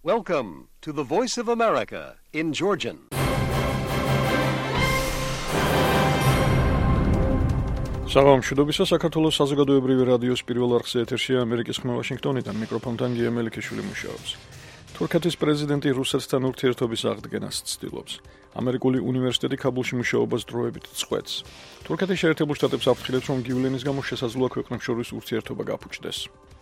Welcome to the Voice of America in Georgian. საღამოშუდობისა საქართველოს საზოგადოებრივი რადიოს პირველ არხზე ეთერშია ამერიკის ხმა ვაშინგტონიდან მიკროფონთან გია მელიქიშვილი მუშაობს. თურქეთის პრეზიდენტი რუსეთთან ურთიერთობის აღდგენას ცდილობს. ამერიკული უნივერსიტეტი ქაბულში მუშაობას დროებით წყვეტს. თურქეთის შეერთებულ შტატებს აფრთხილებს, რომ გივლენის გამო შესაძლოა ქვეყნებს შორის ურთიერთობა გაფუჭდეს.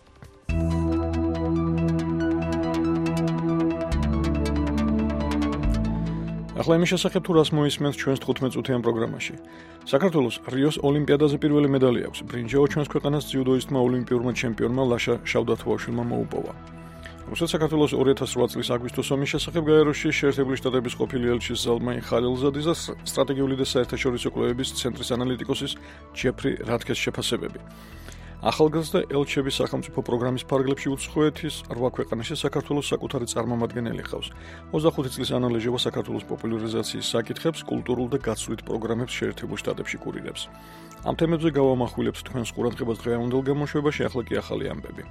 ახლა იმის შესახებ თუ რას მოისმენთ ჩვენს 15 წუთიან პროგრამაში. საქართველოს რიოს ოლიმპიადაზე პირველი медаლი აქვს. ბრინჯაო ჩვენს ქვეყანას ძიუდოისტმა ოლიმპიურმა ჩემპიონმა ლაშა შავდათუაშვილმა მოუპოვა. რუსეთ-საქართველოს 2008 წლის აგვისტოს ომის შესახებ გაეროში შეერთებული შტატების ყოფილი ელჩის ზალმაი ხალილზადის და სტრატეგიული და საერთაშორისო კვლევების ცენტრის ანალიტიკოსის ჯეფრი რათქეს შეფასებები. ახალგაზრდა ელჩების სახელმწიფო პროგრამის ფარგლებში უცხოეთის 8 ქვეყანაში საქართველოს საკუთარი წარმომადგენელი ჰყავს. 25 წლის ანალეჟევა საქართველოს პოპულარიზაციის საკითხებს, კულტურულ და გაცვლით პროგრამებს შეერთებულ შტატებში კურირებს. ამ თემებზე გავამახვილებთ თქვენს ყურადღებას დღევანდელ გამოშვებაში, ახლა კი ახალი ამბები.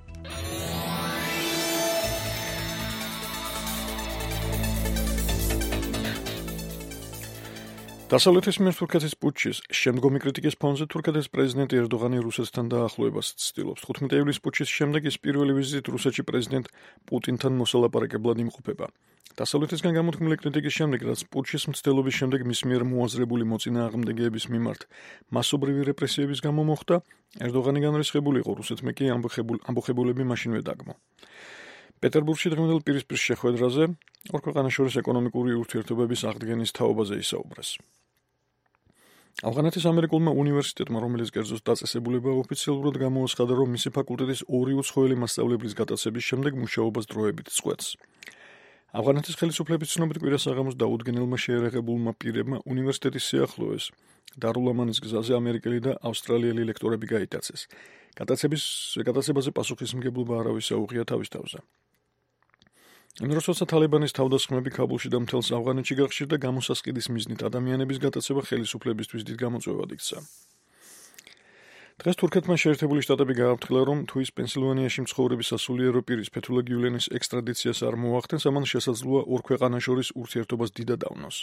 დასავლეთის მიერ თურქეთის პუტჩის შემდგომი კრიტიკის ფონზე თურქეთის პრეზიდენტი ერდოღანი რუსეთთან დაახლოებას ცდილობს. 15 ივლისის პუტჩის შემდეგ ის პირველი ვიზიტით რუსეთში პრეზიდენტ პუტინთან მოსალაპარაკებლად იმყოფება. დასავლეთისგან გამოთქმული კრიტიკის შემდეგ, რაც პუტჩის მცდელობის შემდეგ მის მიერ მოაზრებული მოწინააღმდეგეების მიმართ მასობრივი რეპრესიების გამო მოხდა, ერდოღანი განრისხებული იყო, რუსეთმა კი ამბოხებულები მაშინვე დაგმო. პეტერბურგში დღევანდელ პირისპირ შეხვედრაზე ორ ქვეყანას შორის ეკონომიკური ურთიერთობების აღდგენის თაობაზე ისაუბრეს. ავღანეთის ამერიკულმა უნივერსიტეტმა, რომელიც კერძოს დაწესებულება ოფიციალურად გამოაცხადა, რომ მისი ფაკულტეტის 2 უცხოელი მასწავლებლის გატაცების შემდეგ მუშაობას დროებით წყვეტს. ავღანეთის ხელისუფლების ცნობით კვირასაღამოს დაუდგენელმა შეერაღებულმა პირებმა უნივერსიტეტის სიახლოვეს დარულ-ამანის გზაზე ამერიკელი და ავსტრალიელი ლექტორები გაიტაცეს. გატაცებაზე პასუხისმგებლობა არავის აუღია თავის თავზე. იმ დროს, როცა თალიბანის თავდასხმები ქაბულში და მთელს ავღანეთში გახშირდა, გამოსასყიდის მიზნით ადამიანების გატაცება ხელისუფლებისთვის დიდ გამოწვევად იქცა. დღეს თურქეთმა შეერთებული შტატები გააფრთხილა, რომ თუ ის პენსილვანიაში მცხოვრები სასულიერო პირის ფეთულა გივლენის ექსტრადიციას არ მოახდენს, ამან შესაძლოა ორ ქვეყანას შორის ურთიერთობას დიდად ავნოს.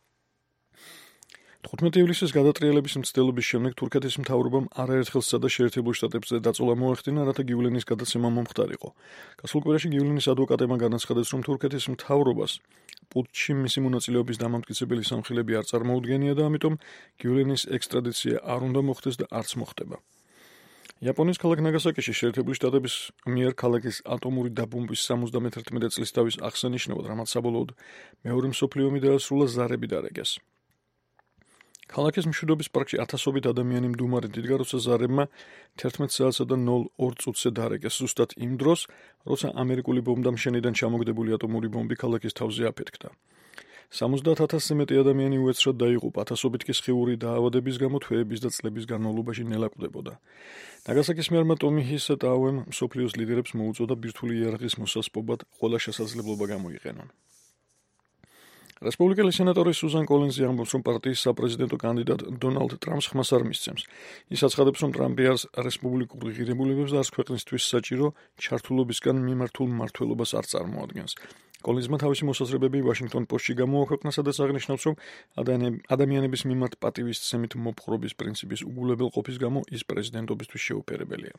15 ივლისის გადატრიალების მცდელობის შემდეგ თურქეთის მთავრობამ არაერთხელ სცადა შეერთებულ შტატებზე დაწოლა მოეხდინა, რათა გივლენის გადაცემა მომხდარიყო. გასულ კვირაში გივლენის ადვოკატებმა განაცხადეს, რომ თურქეთის მთავრობას პუტჩში მისი მონაწილეობის დამამტკიცებელი სამხილები არ წარმოუდგენია და ამიტომ გივლენის ექსტრადიცია არ უნდა მოხდეს და არც მოხდება. იაპონიის ქალაქ ნაგასაკიში შეერთებული შტატების მიერ ქალაქის ატომური დაბომბვის 71 წლის დავის აღსანიშნავად, რამაც საბოლოოდ მეორე მსოფლიო ომი დაასრულა, ზარები დარეგეს. ქალაქის მშვიდობის პარკში ათასობით ადამიანი მდუმარით იდგა, როცა ზარებმა 11 საათსა და 02 წუთზე დარეგეს, ზუსტად იმ დროს, როცა ამერიკული ბომბდამშენიდან ჩამოგდებული ატომური ბომბი ქალაქის თავზე აფეთქდა. 70,000-ზე მეტი ადამიანი უეცრად დაიღუპა, ათასობით კი სხიური დაავადების გამო თვეების და წლების განმავლობაში ნელაკვდებოდა. ნაგასაკის მერმა ტომი ჰისა ტაუემ მსოფლიოს ლიდერებს მოუწოდა ბირთვული იარაღის მოსასპობად ყველა შესაძლებლობა გამოიყენონ. რესპუბლიკელი სენატორი სუზან კოლინზი ამბობს, რომ პარტიის საპრეზიდენტო კანდიდატ დონალდ ტრამპს ხმას არ მისცემს. ის აცხადებს, რომ ტრამპი არს რესპუბლიკური ღირებულებებს და არც ქვეყნისთვის საჭირო ჩართულობისგან მიმართულ მმართველობას არ წარმოადგენს. კოლინზმა თავისი მოსაზრებები ვაშინგტონ პოსტში გამოაქვეყნა, სადაც აღნიშნავს, რომ ადამიანების მიმართ პატივისცემით მოპყრობის პრინციპის უგულებელყოფის გამო ის პრეზიდენტობისთვის შეუფერებელია.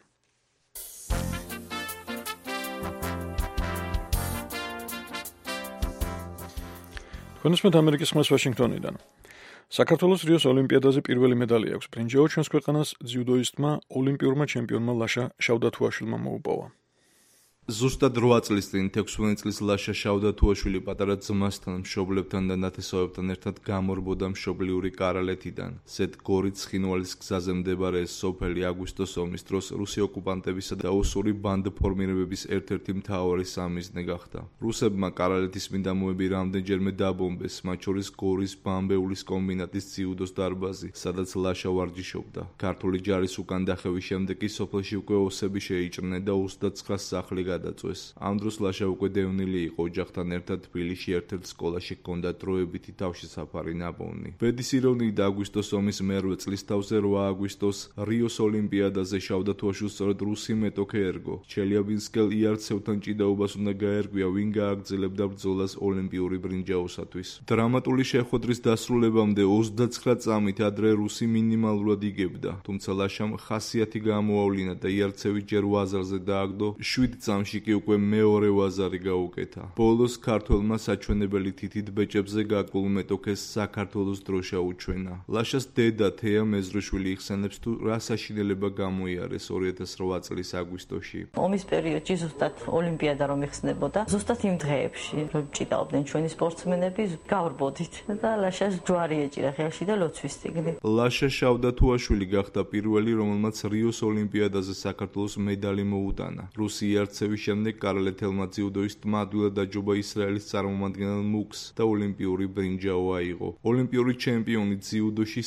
თქვენსმეთ ამერიკის ხმას ვაშინგტონიდან. საქართველოს რიოს ოლიმპიადაზე პირველი медаლი აქვს. ბრინჯაო ჩვენს ქვეყანას ძიუდოისტმა ოლიმპიურმა ჩემპიონმა ლაშა შავდათუაშვილმა მოუპოვა. ზუსტად 8 წლის წინ 16 წლის ლაშა შავდათუაშვილი პატარა ძმასთან, მშობლებთან და ნათესავებთან ერთად გამორბოდა მშობლიური კარალეთიდან. ზედ-გორი ცხინვალის გზაზე მდებარე სოფელი აგვისტოს ომის დროს რუსი ოკუპანტებისა და ოსური ბანდფორმირებების ერთ-ერთი მთავარი სამიზნე გახდა. რუსებმა კარალეთის მიდამოები რამდენჯერმე დაბომბეს, მათ შორის გორის ბამბეულის კომბინატის ძიუდოს დარბაზი, სადაც ლაშა ვარჯიშობდა. ქართული ჯარის უკან დახევის შემდეგ კი სოფელში უკვე ოსები შეიჭრნენ და 29 სახლი გადაწვეს. ამ დროს ლაშა უკვე დევნილი იყო ოჯახთან ერთად თბილისში ერთ-ერთ სკოლაში ჰქონდა დროებითი თავშესაფარი ნაპოვნი. ბედის ირონიით აგვისტოს ომის მერვე წლის თავზე 8 აგვისტოს რიოს ოლიმპიადაზე შავდათუაშვილს სწორედ რუსი მეტოქე ერგო. ჩელიაბინსკელ იარცევთან ჭიდაობას უნდა გაერგვია, ვინ გააგრძელებდა ბრძოლას ოლიმპიური ბრინჯაოსათვის. დრამატული შეხვედრის დასრულებამდე 29 წამით ადრე რუსი მინიმალურად იგებდა, თუმცა ლაშამ ხასიათი გამოავლინა და იარცევი ჯერ ვაზარზე დააგდო, 7 წამში კი უკვე მეორე ვაზარი გაუკეთა. ბოლოს ქართველმა საჩვენებელი თითით ბეჭებზე გაკულ მეტოქეს საქართველოს დროშა უჩვენა. ლაშას დედა თეა მეზრიშვილი იხსენებს თუ რა საშინელება გამოიარეს 2008 წლის აგვისტოში. ომის პერიოდში ზუსტად ოლიმპიადა რომ იხსნებოდა, ზუსტად იმ დღეებში რომ ჭიდაობდნენ ჩვენი სპორტსმენები, გავრბოდით და ლაშას ჯვარი ეჭირა ხელში და ლოცვის წიგნი. ლაშა შავდათუაშვილი გახდა პირველი, რომელმაც რიოს ოლიმპიადაზე საქართველოს მედალი მოუტანა. რუსი იარცევის შემდეგ კარალეთელმა ძიუდოისტმა ადვილად დაჯობა ისრაელის წარმომადგენელ მუქს და ოლიმპიური ბრინჯაო აიღო. ოლიმპიური ჩემპიონი ძიუდოში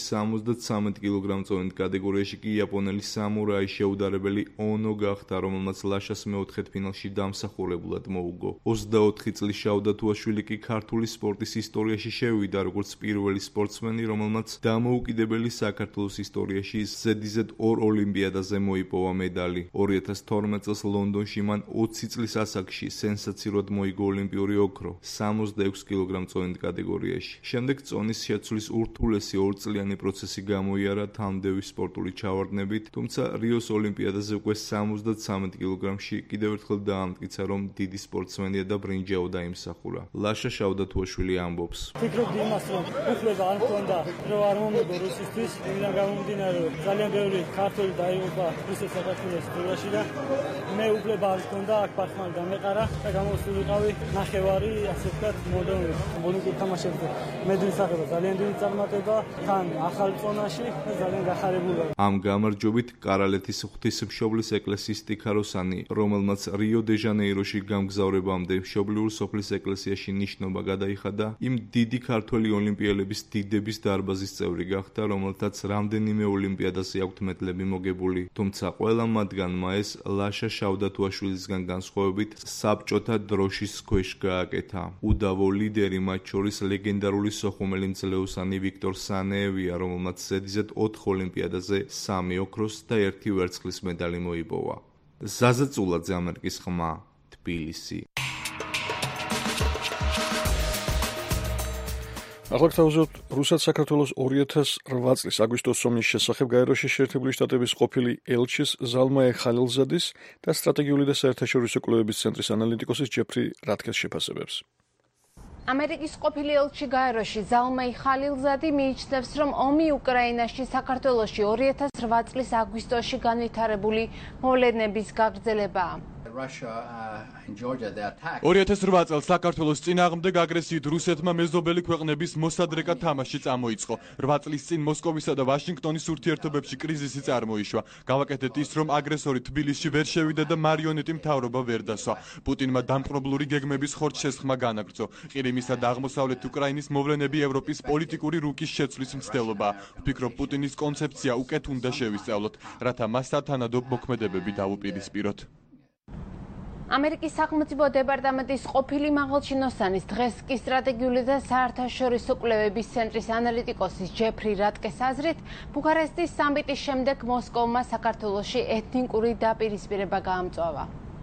73 კილოგრამწონით კატეგორიაში კი იაპონელი სამურაი შეუდარებელი ონო გახდა, რომელმაც ლაშას მეოთხედფინალში დამსახურებულად მოუგო. 24 წლის შავდათუაშვილი კი ქართული სპორტის ისტორიაში შევიდა როგორც პირველი სპორტსმენი, რომელმაც დამოუკიდებელი საქართველოს ისტორიაში ზედიზედ 2 ოლიმპიადაზე მოიპოვა მედალი. 2012 წელს ლონდონში მან 20 წლის ასაკში სენსაციურად მოიგო ოლიმპიური ოქრო 66 კილოგრამწონით კატეგორიაში. შემდეგ წონის შეცვლის ურთულესი 2 წლიანი პროცესი გამოიარა თანმდევი სპორტული ჩავარდნებით, თუმცა რიოს ოლიმპიადაზე უკვე 73 კილოგრამში კიდევ ერთხელ დაამტკიცა, რომ დიდი სპორტსმენია და ბრინჯაო დაიმსახურა. ლაშა შავდათუაშვილი ამბობს. ვფიქრობდი იმას, რომ უფლება არ მქონდა, რომ არ მომიგო რუსისთვის, იმიდან გამომდინარე, რომ ძალიან ბევრი ქართველი დაიღუპა რუსეთის საქართველოს დროში და მე უფლება არ მქონდა, აქ ბახმანი დამეყარა და გამოსულიყავი ნახევარი, ასე ვთქვათ, მოდრონული ოლიმპიურ თამაშებზე. მედლის აღება ძალიან დიდი წარმატება, თან ახალ წონაში და ძალიან გახარებული ვარ. ამ გამარჯვებით კარალეთის ღვთისმშობლის ეკლესიის სტიქაროსანი, რომელმაც რიო-დე-ჟანეიროში გამგზავრებამდე მშობლიურ სოფლის ეკლესიაში ნიშნობა გადაიხადა, იმ დიდი ქართველი ოლიმპიელების დიდების დარბაზის წევრი გახდა, რომელთაც რამდენიმე ოლიმპიადაზე აქვთ მედლები მოგებული, თუმცა ყველა მათგანმა ეს ლაშა შავდათუაშვილისგან განსხვავებით საბჭოთა დროშის ქვეშ გააკეთა. უდავო ლიდერი მათ შორის ლეგენდარული სოხუმელი მძლეოსანი ვიქტორ სანეევია, რომელმაც ზედიზედ 4 ოლიმპიადაზე 3 ოქროს და 1 ვერცხლის მედალი მოიპოვა. ზაზა წულაძე, ამერიკის ხმა, თბილისი. ახლა გთავაზობთ რუსეთ საქართველოს 2008 წლის აგვისტოს ომის შესახებ გაეროში შეერთებული შტატების ყოფილი ელჩის ზალმაე ხალილზადის და სტრატეგიული და საერთაშორისო კვლევების ცენტრის ანალიტიკოსის ჯეფრი რატკეს შეფასებებს. ამერიკის ყოფილი ელჩი გაეროში ზალმაე ხალილზადი მიიჩნევს, რომ ომი უკრაინაში საქართველოში 2008 წლის აგვისტოში განვითარებული მოვლენების გაგრძელებაა. 2008 წელს საქართველოს წინააღმდეგ აგრესიით რუსეთმა მეზობელი ქვეყნების მოსადრეკად თამაში წამოიწყო. 8 წლის წინ მოსკოვისა და ვაშინგტონის ურთიერთობებში კრიზისი წარმოიშვა. გავაკეთეთ ის, რომ აგრესორი თბილისში ვერ შევიდა და მარიონეტი მთავრობა ვერ დასვა. პუტინმა დამპყრობლური გეგმების ხორცშესხმა განაგრძო. ყირიმისა და აღმოსავლეთ უკრაინის მოვლენები ევროპის პოლიტიკური რუკის შეცვლის მცდელობაა. ვფიქრობ, პუტინის კონცეფცია უკეთ უნდა შევისწავლოთ, რათა მას სათანადო მოქმედებები დავუპირისპიროთ. ამერიკის სახელმწიფო დეპარტამენტის ყოფილი მაღალჩინოსანის დღეს კი სტრატეგიული და საერთაშორისო კვლევების ცენტრის ანალიტიკოსის ჯეფრი რატკეს აზრით, ბუქარესტის სამიტის შემდეგ მოსკოვმა საქართველოში ეთნიკური დაპირისპირება გაამწვავა.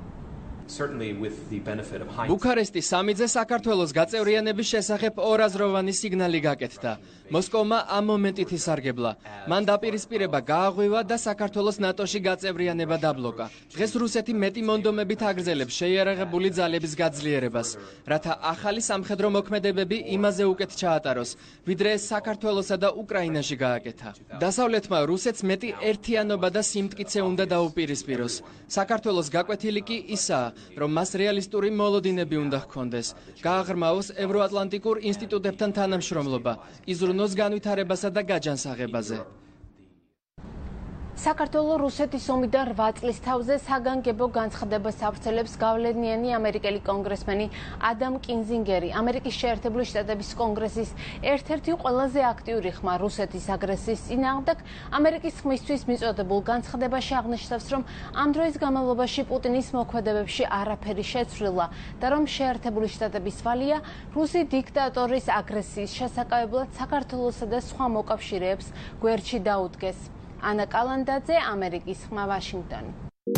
ბუქარესტის სამიტზე საქართველოს გაწევრიანების შესახებ ორაზროვანი სიგნალი გაკეთდა. მოსკოვმა ამ მომენტით ისარგებლა. მან დაპირისპირება გააღვივა და საქართველოს ნატოში გაწევრიანება დაბლოკა. დღეს რუსეთი მეტი მონდომებით აგრძელებს შეიარაღებული ძალების გაძლიერებას, რათა ახალი სამხედრო მოქმედებები იმაზე უკეთ ჩაატაროს, ვიდრე ეს საქართველოსა და უკრაინაში გააკეთა. დასავლეთმა რუსეთს მეტი ერთიანობა და სიმტკიცე უნდა დაუპირისპიროს. საქართველოს გაკვეთილი კი ისაა, რომ მას რეალისტური მოლოდინები უნდა ჰქონდეს, გააღრმაოს ევროატლანტიკურ ინსტიტუტებთან თანამშრომლობა, იზრუნოს განვითარებასა და გაჯანსაღებაზე. საქართველოს რუსეთის ომიდან 8 წლის თავზე საგანგებო განცხადებას ავრცელებს გავლენიანი ამერიკელი კონგრესმენი ადამ კინზინგერი, ამერიკის შეერთებული შტატების კონგრესის ერთ-ერთი ყველაზე აქტიური ხმა რუსეთის აგრესიის წინააღმდეგ. ამერიკის ხმისთვის მიწოდებულ განცხადებაში აღნიშნავს, რომ ამ დროის განმავლობაში პუტინის მოქმედებებში არაფერი შეცვლილა და რომ შეერთებული შტატების ვალია რუსი დიქტატორის აგრესიის შესაკავებლად საქართველოსა და სხვა მოკავშირეებს გვერდში დაუდგეს. ანა კალანდაძე, ამერიკის ხმა, ვაშინგტონი.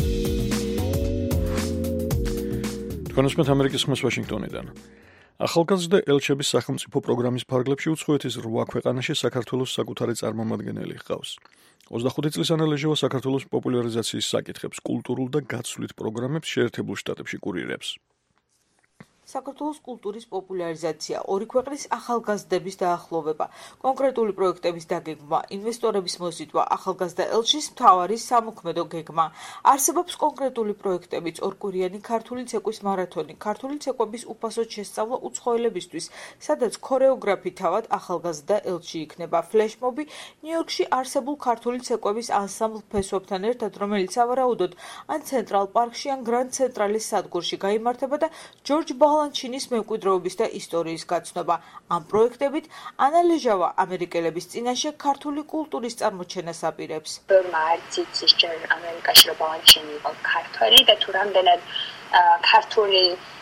თქვენ უსმენთ ამერიკის ხმას ვაშინგტონიდან. ახალგაზრდა ელჩების სახელმწიფო პროგრამის ფარგლებში უცხოეთის 8 ქვეყანაში საქართველოს საკუთარი წარმომადგენელი ჰყავს. 25 წლის ანა ლეჟევა საქართველოს პოპულარიზაციის საკითხებს, კულტურულ და გაცვლით პროგრამებს შეერთებულ შტატებში კურირებს. საქართველოს კულტურის პოპულარიზაცია, ორი ქვეყნის ახალგაზრდების დაახლოვება, კონკრეტული პროექტების დაგეგმვა, ინვესტორების მოზიდვა, ახალგაზრდა ელჩის მთავარი სამოქმედო გეგმა. არსებობს კონკრეტული პროექტებიც, ორკვირიანი ქართული ცეკვის მარათონი, ქართული ცეკვების უფასოდ შესწავლა უცხოელებისთვის, სადაც ქორეოგრაფი თავად ახალგაზრდა ელჩი იქნება. ფლეშმობი ნიუ-იორკში არსებულ ქართული ცეკვების ანსამბლ ფესვებთან ერთად, რომელიც სავარაუდოდ ან ცენტრალ პარკში, ან გრანდ ცენტრალის სადგურში გაიმართება და ჯორჯ ლანჩინის მემკვიდრეობის და ისტორიის გაცნობა. ამ პროექტებით ანა ლეჟავა ამერიკელების წინაშე ქართული კულტურის წარმოჩენას აპირებს. ბევრმა არც იცის ჯერ ამერიკაში რომ ლანჩინი იყო ქართველი და თუ რამდენად ქართული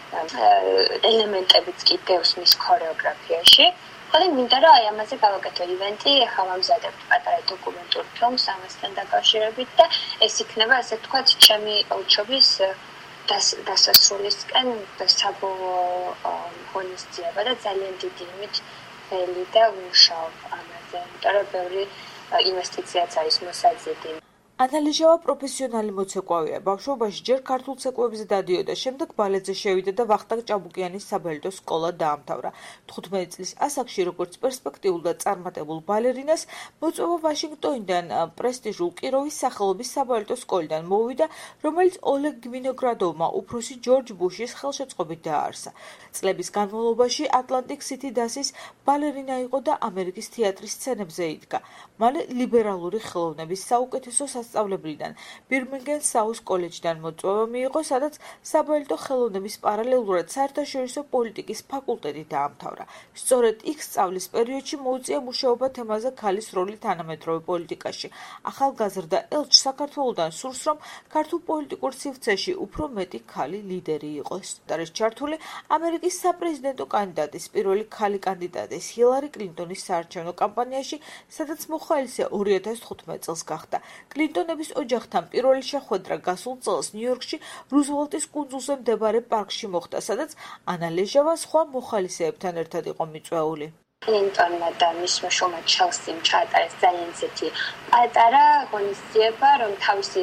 ელემენტებიც კი დევს მის ქორეოგრაფიაში. ხოლო მინდა რომ აი ამაზე გავაკეთო ივენტი, ახლა ვამზადებთ პატარა დოკუმენტურ ფილმს ამასთან დაკავშირებით და ეს იქნება ასე ვთქვათ ჩემი ელჩობის დასასრულისკენ საბოლოო ღონისძიება და ძალიან დიდი იმით ველი და ვიმუშაობ ამაზე, იმიტომ რომ ბევრი ინვესტიციაც არის მოსაძირი. ანა ლეჟავა პროფესიონალი მოცეკვავია. ბავშვობაში ჯერ ქართულ ცეკვებზე დადიოდა, შემდეგ ბალეტზე შევიდა და ვახტანგ ჭაბუკიანის საბალეტო სკოლა დაამთავრა. 15 წლის ასაკში, როგორც პერსპექტიულ და წარმატებულ ბალერინას, მოწვევა ვაშინგტონიდან პრესტიჟულ კიროვის სახელობის საბალეტო სკოლიდან მოვიდა, რომელიც ოლეგ გვინოგრადოვმა, უფროსი ჯორჯ ბუშის ხელშეწყობით დააარსა. წლების განმავლობაში ატლანტიკ სითი დასის ბალერინა იყო და ამერიკის თეატრის სცენებზე იდგა. მალე ლიბერალური ხელოვნების საუკეთესო სასწავლებლიდან ბირმინგემ საუს კოლეჯიდან მოწვევა მიიღო, სადაც საბალეტო ხელოვნების პარალელურად საერთაშორისო პოლიტიკის ფაკულტეტი დაამთავრა. სწორედ იქ სწავლის პერიოდში მოუწია მუშაობა თემაზე ქალის როლი თანამედროვე პოლიტიკაში. ახალგაზრდა ელჩს საქართველოდან სურს, რომ ქართულ პოლიტიკურ სივრცეში უფრო მეტი ქალი ლიდერი იყოს. არის ჩართული ამერიკის საპრეზიდენტო კანდიდატის პირველი ქალი კანდიდატის ჰილარი კლინტონის საარჩევნო კამპანიაში, სადაც მოხალისე 2015 წელს გახდა. კლინტონების ოჯახთან პირველი შეხვედრა გასულ წელს ნიუ-იორკში რუზველტის კუნძულზე მდებარე პარკში მოხდა, სადაც ანა ლეჟავა სხვა მოხალისეებთან ერთად იყო მიწვეული. კლინტონმა და მისმა შვილმა ჩელსიმ ჩაატარეს ძალიან ისეთი პატარა ღონისძიება, რომ თავისი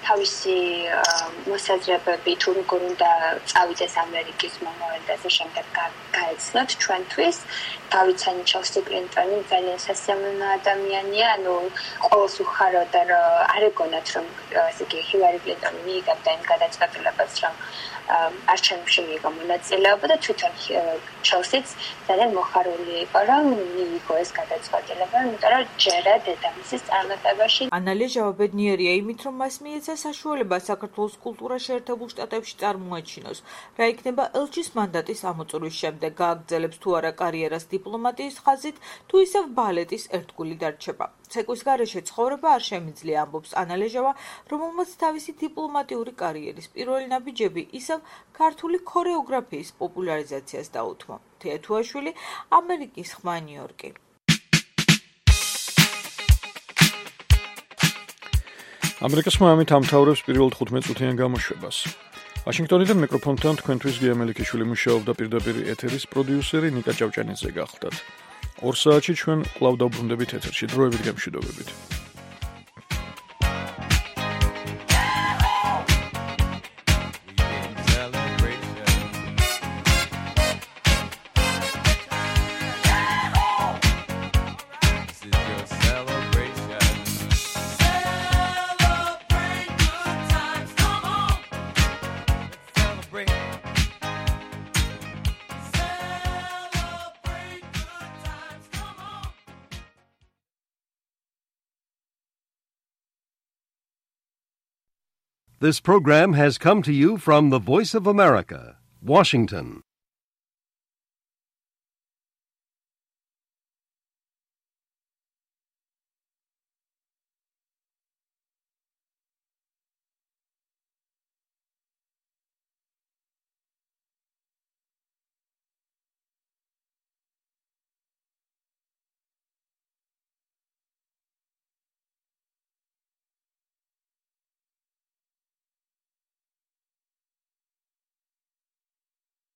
მოსაზრებები თუ როგორ უნდა წავიდეს ამერიკის მომავალზე შემდეგ გაეცნოთ ჩვენთვის. დავიცანი ჩელსი კლინტონი ძალიან სასიამოვნო ადამიანია, ანუ ყოველს უხაროდა რომ არ ეგონათ რომ ესე იგი ჰილარი კლინტონი მიიღებდა იმ გადაწყვეტილებას რომ არჩევნებში მიიღო მონაწილეობა და თვითონ ჩელსიც ძალიან მოხარული იყო რომ მიიღო ეს გადაწყვეტილება, იმიტომ რომ ჯერა დედამისის წარმატებაში. ანა ლეჟავა ბედნიერია იმით, რომ მას მიეცა საშუალება საქართველოს კულტურა შეერთებულ შტატებში წარმოაჩინოს. რა იქნება ელჩის მანდატის ამოწურვის შემდეგ, გააგრძელებს თუ არა კარიერას დიპლომატიის ხაზით, თუ ისევ ბალეტის ერთგული დარჩება. ცეკვის გარეშე ცხოვრება არ შემიძლია, ამბობს ანა ლეჟავა, რომელმაც თავისი დიპლომატიური კარიერის პირველი ნაბიჯები ისევ ქართული ქორეოგრაფიის პოპულარიზაციას დაუთმო. თეათუაშვილი, ამერიკის ხმა, ნიუ-იორკი. ამერიკის ხმა ამით ამთავრებს პირველ 15 წუთიან გამოშვებას. ვაშინგტონიდან მიკროფონთან თქვენთვის გია მელიქიშვილი მუშაობდა, პირდაპირ ეთერის პროდიუსერი ნიკა ჭავჭანიძე გახლდათ. 2 საათში ჩვენ კვლავ დავბრუნდებით ეთერში. დროებით გემშვიდობებით. This program has come to you from the Voice of America, Washington.